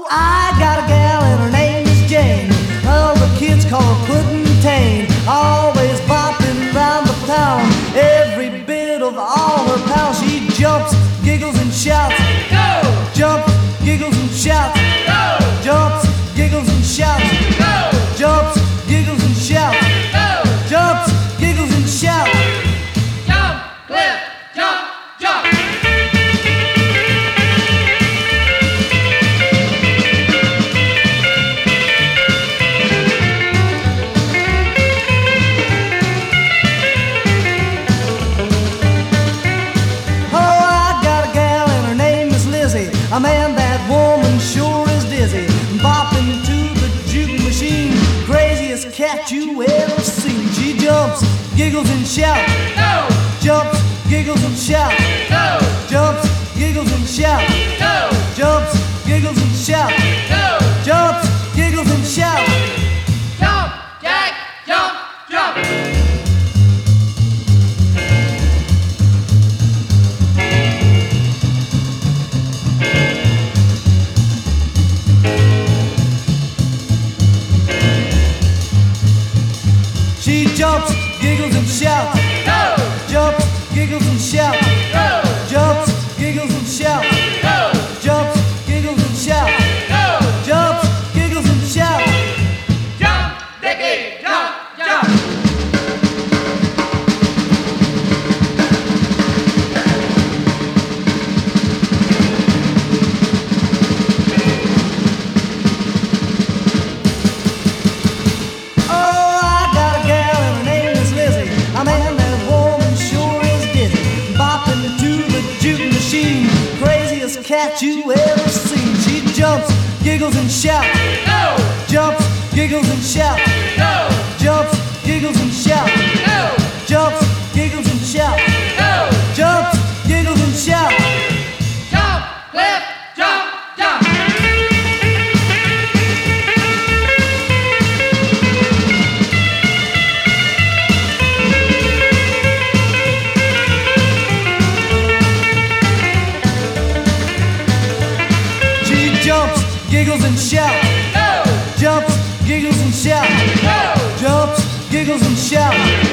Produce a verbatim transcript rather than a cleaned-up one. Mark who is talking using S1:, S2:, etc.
S1: Oh, I got a gal and her name is Jane. All the kids call her Puddin' Tane. Always bopping round the town. Every bit of all her pals. She jumps, giggles and shouts.
S2: Go!
S1: Jumps, giggles and shouts.
S2: Go!
S1: Jumps, giggles and shouts.
S2: Go!
S1: Jumps, giggles and shouts.
S2: Go!
S1: Jumps, giggles and shouts.
S2: Jump, Cliff, jump, jump.
S1: A man, that woman sure is dizzy, bopping to the juke machine, craziest cat you ever seen. She jumps, giggles and shouts.
S2: Go!
S1: Jumps, giggles and shouts.
S2: Go!
S1: Jumps, giggles and shouts.
S2: Go!
S1: Jumps, giggles and shouts.
S2: Go!
S1: Jumps, giggles and shouts.
S2: Jump, Jack, jump, jump.
S1: She jumps, giggles and shouts.
S2: Go!
S1: Jumps, giggles and shouts.
S2: Go!
S1: Jumps, giggles and shouts.
S2: Go!
S1: Jumps, giggles and shouts.
S2: Go!
S1: Jumps, giggles and shouts.
S2: Jump, Dickie, jump, jump. Cat you ever seen. She jumps, giggles and shouts. Go!
S1: Jumps, giggles and shouts.
S2: Go!
S1: Jumps, giggles and shouts.
S2: Go!
S1: Jumps, giggles and shouts.
S2: Go!
S1: Jumps, giggles and shouts.
S2: Jump, Cliff, jump, jump.
S1: Jumps, giggles and shouts.
S2: Go!
S1: Jumps, giggles and shouts.
S2: Go!
S1: Jumps, giggles and shouts.